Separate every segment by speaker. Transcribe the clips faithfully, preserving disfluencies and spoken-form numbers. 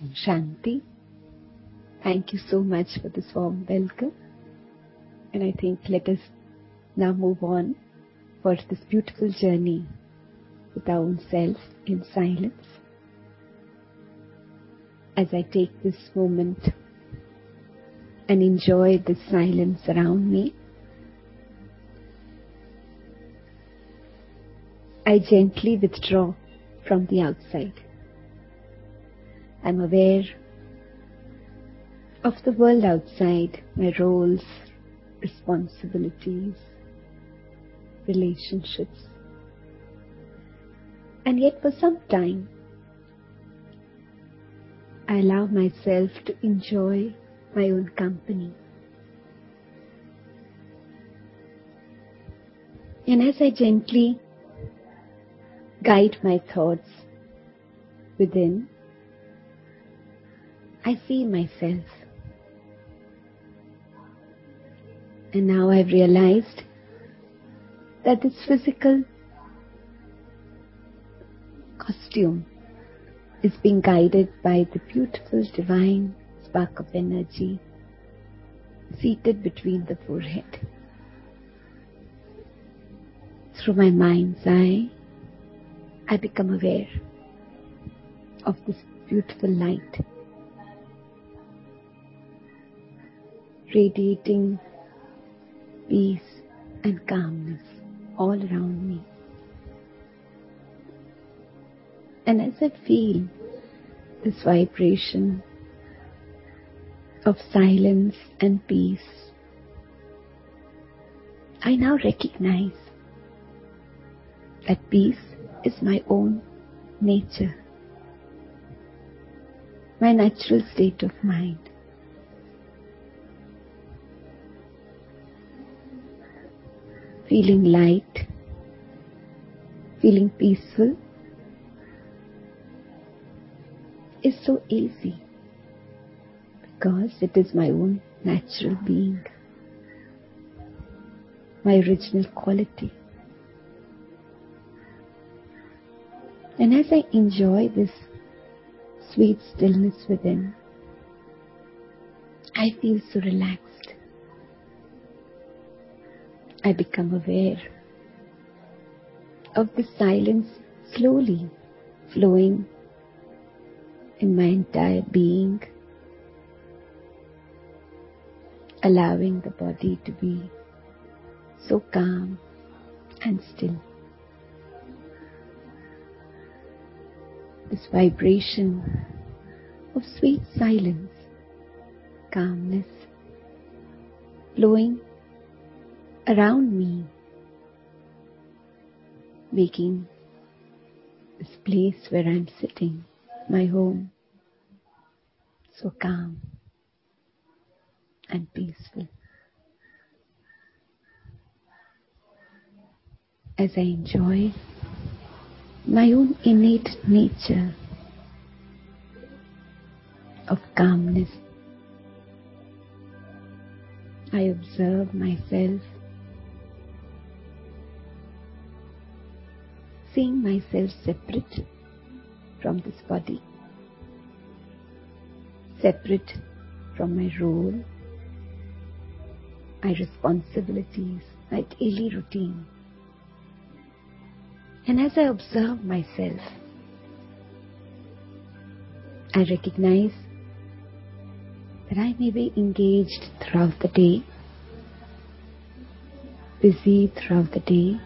Speaker 1: Shanti. Thank you so much for this warm welcome. And I think let us now move on for this beautiful journey with our own self in silence. As I take this moment and enjoy the silence around me, I gently withdraw from the outside. I'm aware of the world outside, my roles, responsibilities, relationships. And yet for some time, I allow myself to enjoy my own company. And as I gently guide my thoughts within, I see myself. And now I've realized that this physical costume is being guided by the beautiful divine spark of energy seated between the forehead. Through my mind's eye, I become aware of this beautiful light radiating peace and calmness all around me. And as I feel this vibration of silence and peace, I now recognize that peace is my own nature, my natural state of mind. Feeling light, feeling peaceful is so easy because it is my own natural being, my original quality. And as I enjoy this sweet stillness within, I feel so relaxed. I become aware of the silence slowly flowing in my entire being, allowing the body to be so calm and still. This vibration of sweet silence, calmness, flowing around me, making this place where I'm sitting, my home, so calm and peaceful. As I enjoy my own innate nature of calmness, I observe myself, seeing myself separate from this body, separate from my role, my responsibilities, my daily routine. And as I observe myself, I recognize that I may be engaged throughout the day, busy throughout the day,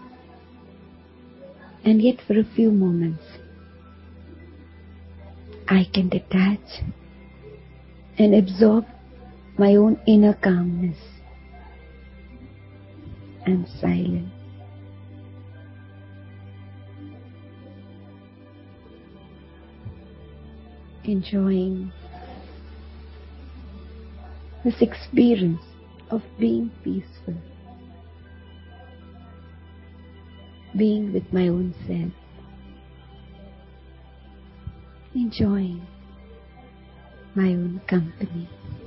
Speaker 1: and yet for a few moments, I can detach and absorb my own inner calmness and silence. Enjoying this experience of being peaceful, being with my own self, enjoying my own company.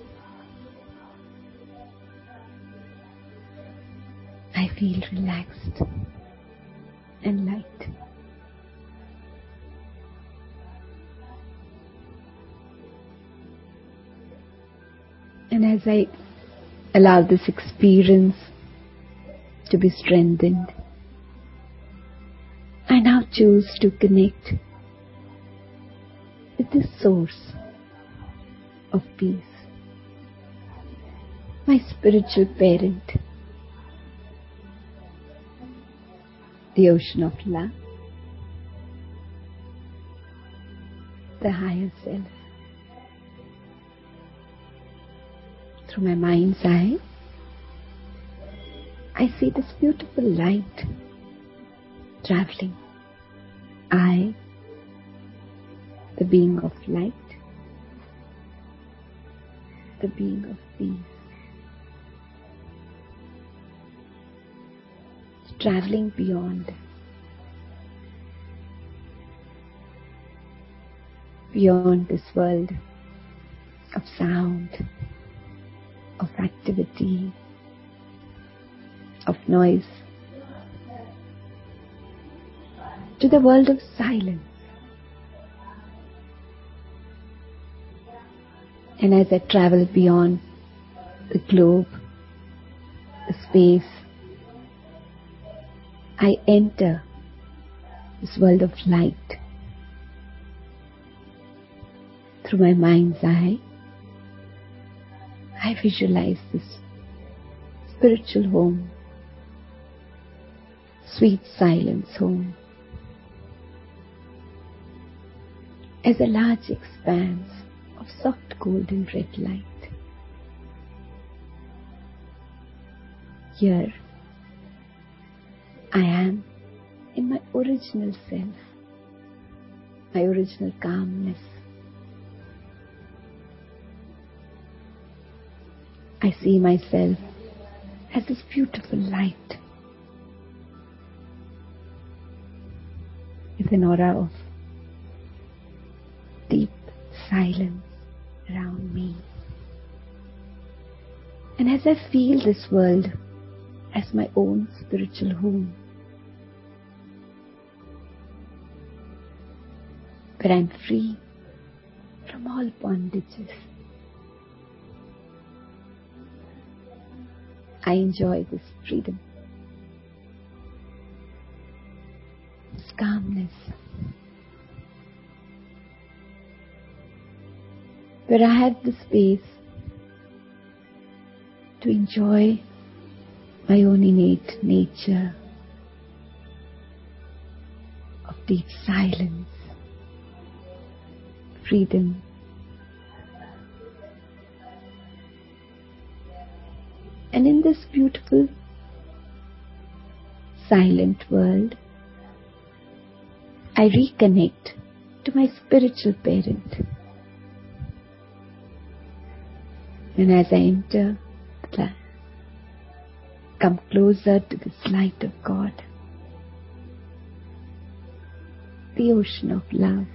Speaker 1: I feel relaxed and light. And as I allow this experience to be strengthened, I now choose to connect with the source of peace, my spiritual parent, the ocean of love, the higher self. Through my mind's eye, I see this beautiful light traveling. I, the being of light, the being of peace, traveling beyond, beyond this world of sound, of activity, of noise, to the world of silence. And as I travel beyond the globe, the space, I enter this world of light. Through my mind's eye, I visualize this spiritual home, sweet silence home, as a large expanse of soft golden red light. Here, I am in my original self, my original calmness. I see myself as this beautiful light with an aura of deep silence around me. And as I feel this world as my own spiritual home, where I'm free from all bondages, I enjoy this freedom, this calmness, where I have the space to enjoy my own innate nature of deep silence, freedom, and in this beautiful silent world, I reconnect to my spiritual parent. And as I enter, come closer to this light of God, the ocean of love,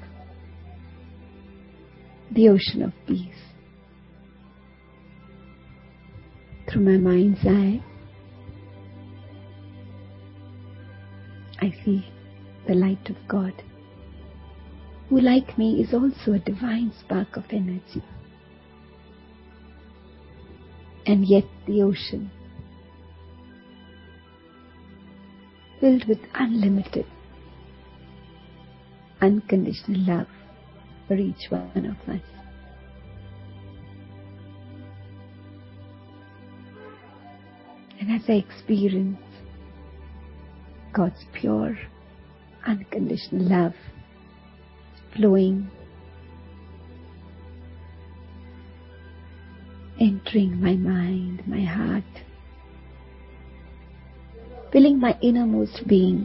Speaker 1: the ocean of peace. Through my mind's eye, I see the light of God, who like me is also a divine spark of energy. And yet the ocean, filled with unlimited, unconditional love for each one of us. And as I experience God's pure, unconditional love flowing, entering my mind, my heart, filling my innermost being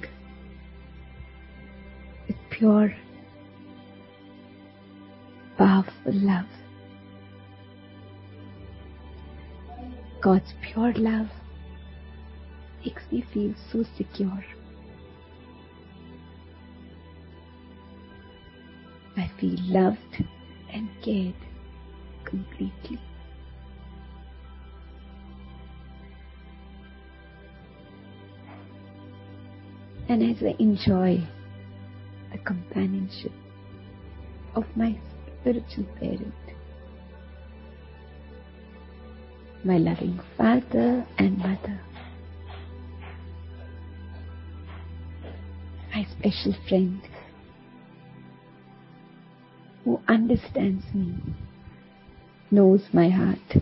Speaker 1: with pure, powerful love. God's pure love makes me feel so secure. I feel loved and cared completely. And as I enjoy the companionship of my spiritual parent, my loving father and mother, my special friend who understands me, knows my heart,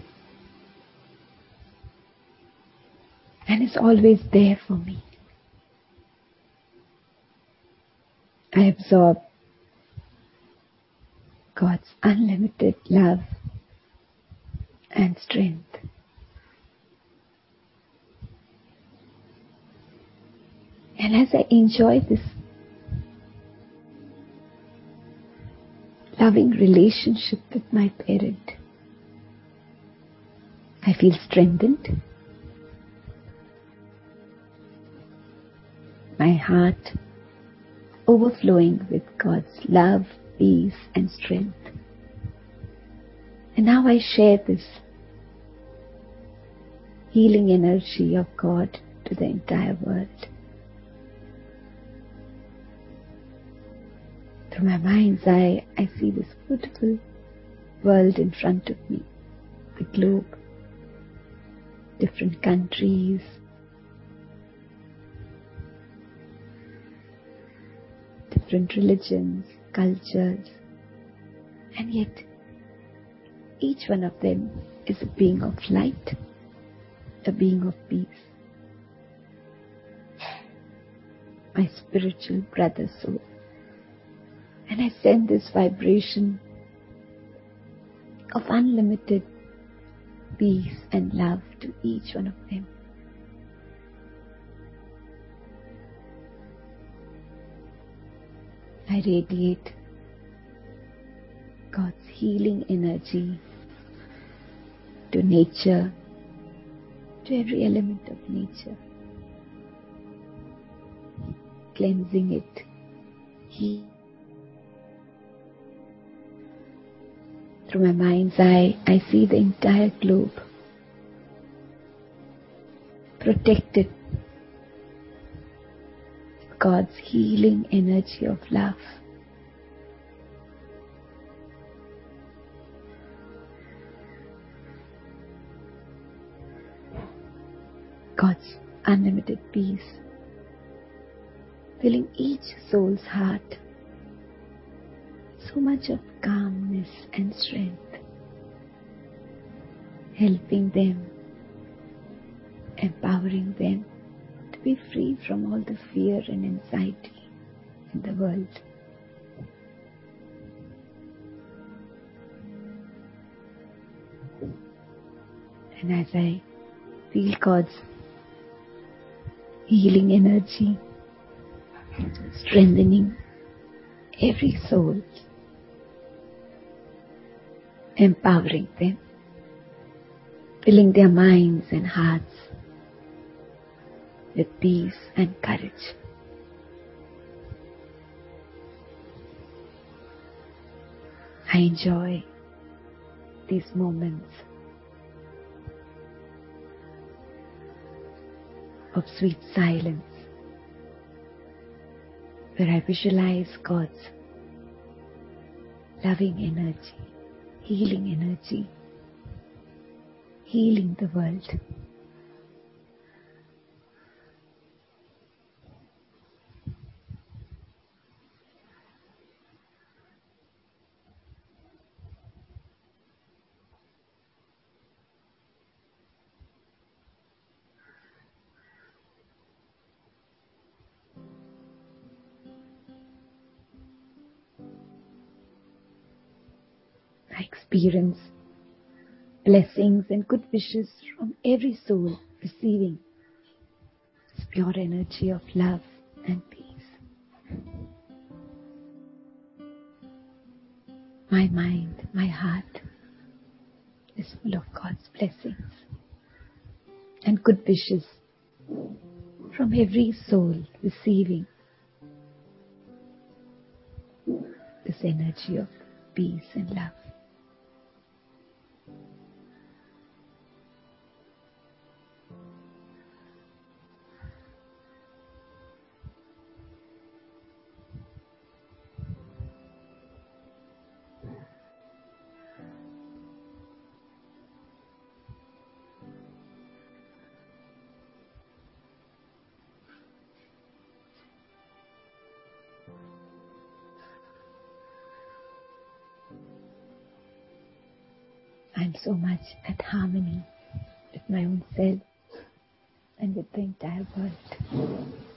Speaker 1: and is always there for me. I absorb God's unlimited love and strength. And as I enjoy this loving relationship with my parent, I feel strengthened. My heart overflowing with God's love, peace and strength. And now I share this healing energy of God to the entire world. Through my mind's eye, I see this beautiful world in front of me, the globe, different countries, different religions, cultures, and yet each one of them is a being of light, a being of peace. My spiritual brother soul. And I send this vibration of unlimited peace and love to each one of them. I radiate God's healing energy to nature, to every element of nature, cleansing it, healing. Through my mind's eye, I see the entire globe protected with God's healing energy of love. God's unlimited peace, filling each soul's heart so much of calmness and strength, helping them, empowering them to be free from all the fear and anxiety in the world. And as I feel God's healing energy strengthening every soul, empowering them, filling their minds and hearts with peace and courage. I enjoy these moments of sweet silence where I visualize God's loving energy, healing energy, healing the world. I experience blessings and good wishes from every soul receiving this pure energy of love and peace. My mind, my heart is full of God's blessings and good wishes from every soul receiving this energy of peace and love. am so much at harmony with my own self and with the entire world.